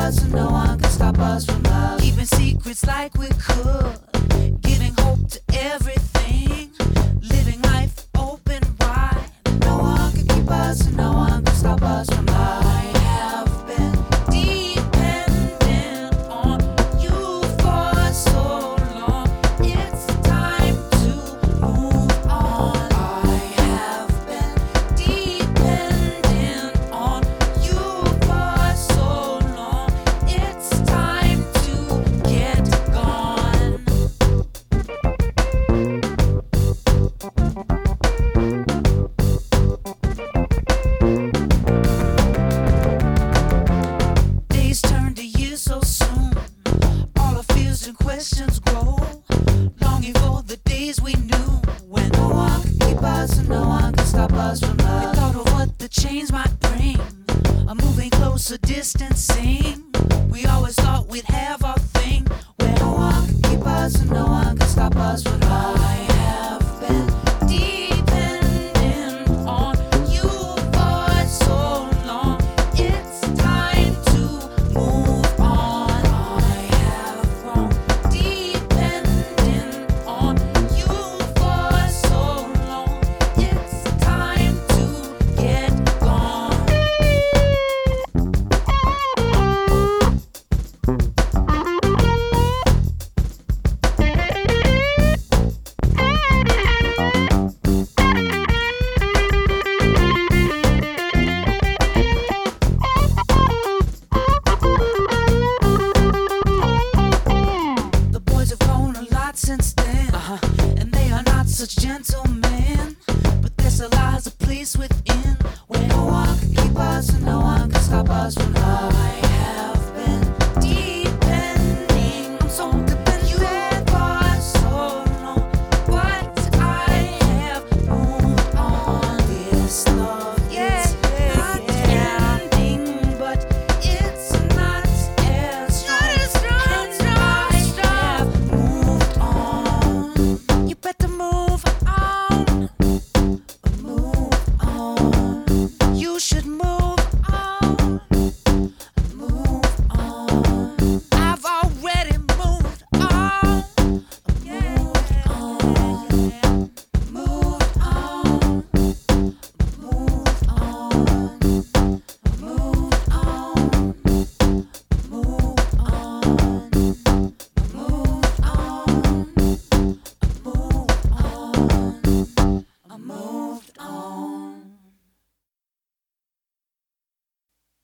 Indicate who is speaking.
Speaker 1: us and no one can stop us from love. Keeping secrets like we could, giving hope to everything, living life open wide. No one can keep us and no one can stop us from love. I have been dependent on you for so long. It's time to move on. I have been dependent on you for so long. It's time to get gone. Days turn to years so soon. All our fears and questions grow. Longing for the days we knew when no one could keep us and no one could stop us from love. We thought of what the change might bring, a moving closer, distancing. We always thought we'd have our thing where no one could keep us and no one could stop us from love.